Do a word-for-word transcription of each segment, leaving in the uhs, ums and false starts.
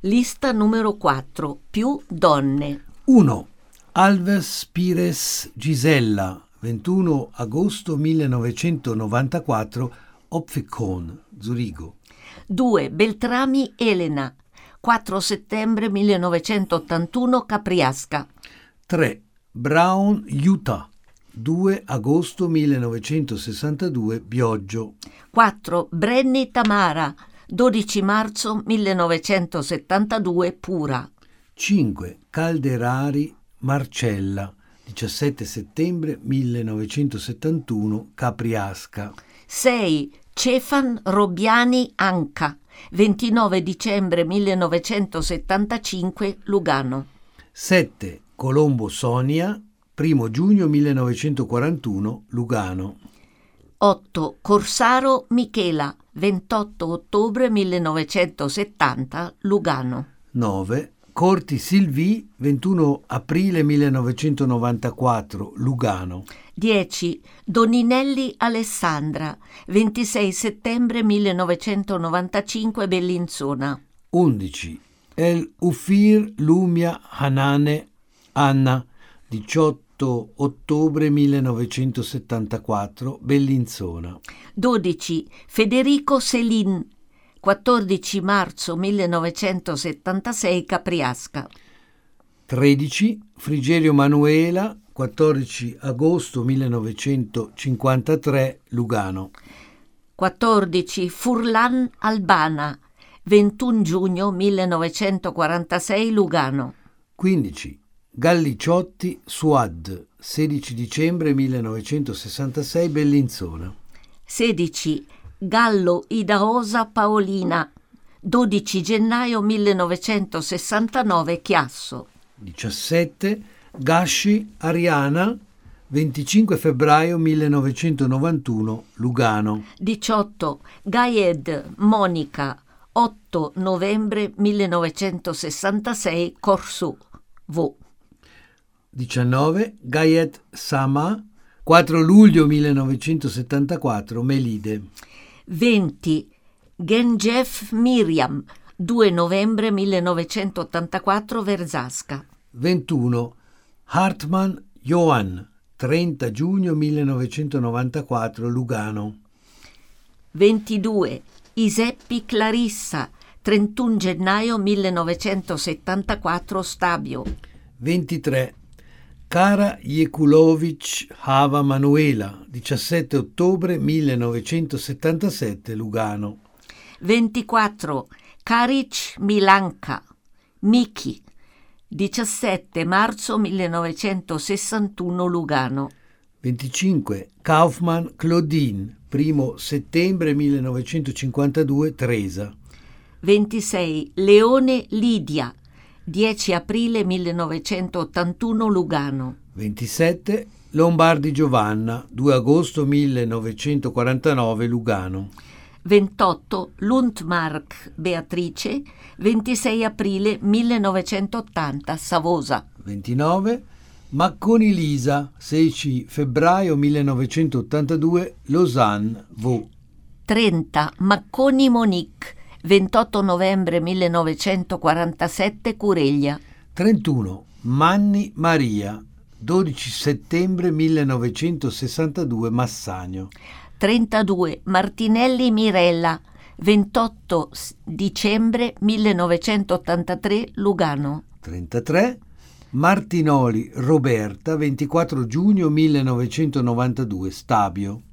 Lista numero quattro. Più donne. uno. Alves Pires Gisella, ventuno agosto millenovecentonovantaquattro, Opfikon, Zurigo. due. Beltrami Elena, quattro settembre millenovecentottantuno, Capriasca. tre. Brown Utah, due agosto millenovecentosessantadue, Bioggio. quattro. Brenni Tamara, dodici marzo millenovecentosettantadue, Pura. cinque. Calderari Marcella, diciassette settembre millenovecentosettantuno, Capriasca. sei. Cefan Robbiani Anca, ventinove dicembre millenovecentosettantacinque, Lugano. sette. Colombo Sonia, primo giugno millenovecentoquarantuno, Lugano. otto. Corsaro Michela, ventotto ottobre millenovecentosettanta, Lugano. nove. Corti Silvi, ventuno aprile millenovecentonovantaquattro, Lugano. dieci. Doninelli Alessandra, ventisei settembre millenovecentonovantacinque, Bellinzona. undici. El Ufir Lumia Hanane Anna, diciotto ottobre millenovecentosettantaquattro, Bellinzona. dodici. Federico Selin, quattordici marzo millenovecentosettantasei, Capriasca. tredici. Frigerio Manuela, quattordici agosto millenovecentocinquantatré, Lugano. quattordici. Furlan Albana, ventuno giugno millenovecentoquarantasei, Lugano. quindici. Galliciotti Suad, sedici dicembre millenovecentosessantasei, Bellinzona. sedici. Gallo Idaosa Paolina, dodici gennaio millenovecentosessantanove, Chiasso. diciassette. Gasci Ariana, venticinque febbraio millenovecentonovantuno, Lugano. diciotto. Gaied Monica, otto novembre millenovecentosessantasei, Corsù, Vo. diciannove. Gayet Sama, quattro luglio millenovecentosettantaquattro, Melide. venti. Genjef Miriam, due novembre millenovecentottantaquattro, Verzasca. ventuno. Hartmann Johann, trenta giugno millenovecentonovantaquattro, Lugano. ventidue. Iseppi Clarissa, trentuno gennaio millenovecentosettantaquattro, Stabio. ventitré. Kara Jekulovic Hava Manuela, diciassette ottobre millenovecentosettantasette, Lugano. ventiquattro. Karic Milanka, Miki, diciassette marzo millenovecentosessantuno, Lugano. venticinque. Kaufmann Claudine, primo settembre millenovecentocinquantadue, Tresa. ventisei. Leone Lidia, dieci aprile millenovecentottantuno, Lugano. ventisette. Lombardi Giovanna, due agosto millenovecentoquarantanove, Lugano. ventotto. Lundmark Beatrice, ventisei aprile millenovecentottanta, Savosa. ventinove. Macconi Lisa, sedici febbraio millenovecentottantadue, Lausanne, Vaud. trenta. Macconi Monique, ventotto novembre millenovecentoquarantasette, Cureglia. trentuno. Manni Maria, dodici settembre millenovecentosessantadue, Massagno. trentadue. Martinelli Mirella, ventotto dicembre millenovecentottantatré, Lugano. trentatré. Martinoli Roberta, ventiquattro giugno millenovecentonovantadue, Stabio.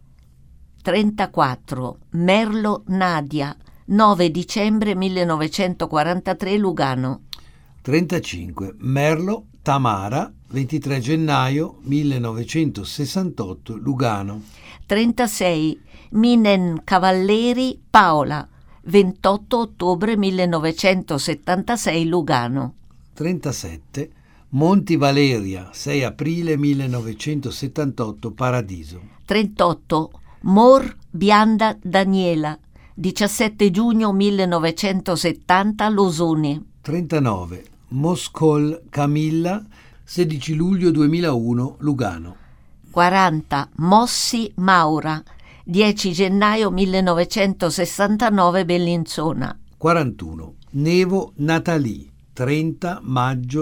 trentaquattro. Merlo Nadia, nove dicembre millenovecentoquarantatré, Lugano. trentacinque. Merlo Tamara, ventitré gennaio millenovecentosessantotto, Lugano. trentasei. Minen Cavalleri Paola, ventotto ottobre millenovecentosettantasei, Lugano. trentasette. Monti Valeria, sei aprile millenovecentosettantotto, Paradiso. trentotto. Mor Bianda Daniela, diciassette giugno millenovecentosettanta, Losone. trentanove. Moscol Camilla, sedici luglio duemilauno, Lugano. quaranta. Mossi Maura, dieci gennaio millenovecentosessantanove, Bellinzona. quarantuno. Nevo Nathalie, trenta maggio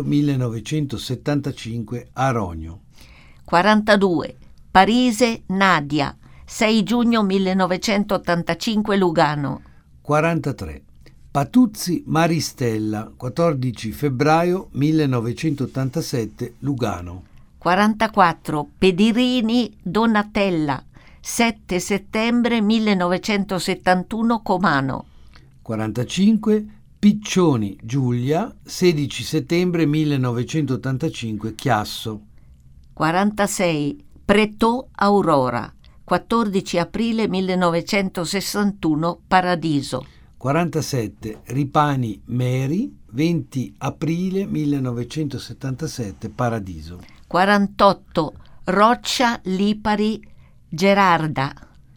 millenovecentosettantacinque a Rogno. quarantadue. Parise Nadia, sei giugno millenovecentottantacinque Lugano. quarantatré. Patuzzi Maristella, quattordici febbraio millenovecentottantasette Lugano. quarantaquattro. Pedirini Donatella, sette settembre millenovecentosettantuno Comano. quarantacinque. Piccioni Giulia, sedici settembre millenovecentottantacinque Chiasso. quarantasei. Pretò Aurora, quattordici aprile millenovecentosessantuno Paradiso. quarantasette. Ripani Mary, venti aprile millenovecentosettantasette Paradiso. quarantotto. Roccia Lipari Gerarda,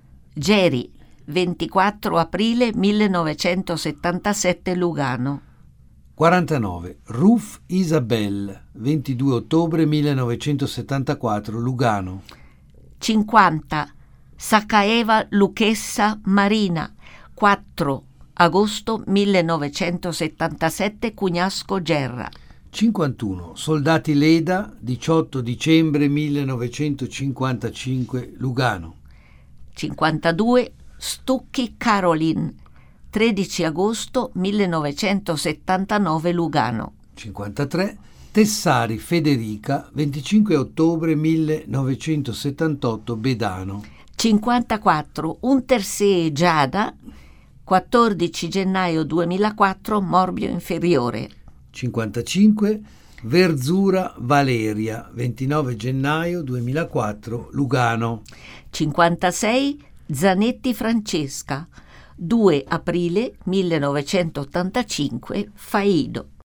Geri, ventiquattro aprile millenovecentosettantasette Lugano. quarantanove. Ruf Isabel, ventidue ottobre millenovecentosettantaquattro Lugano. cinquanta. Saccaeva Luchessa Marina, quattro agosto millenovecentosettantasette Cugnasco Gerra. cinquantuno. Soldati Leda, diciotto dicembre millenovecentocinquantacinque Lugano. cinquantadue. Stucchi Caroline, tredici agosto millenovecentosettantanove Lugano. cinquantatré. Tessari Federica, venticinque ottobre millenovecentosettantotto Bedano. cinquantaquattro. Untersee Giada, quattordici gennaio duemilaquattro Morbio Inferiore. cinquantacinque. Verzura Valeria, ventinove gennaio duemilaquattro Lugano. cinquantasei. Zanetti Francesca, due aprile millenovecentottantacinque Faido.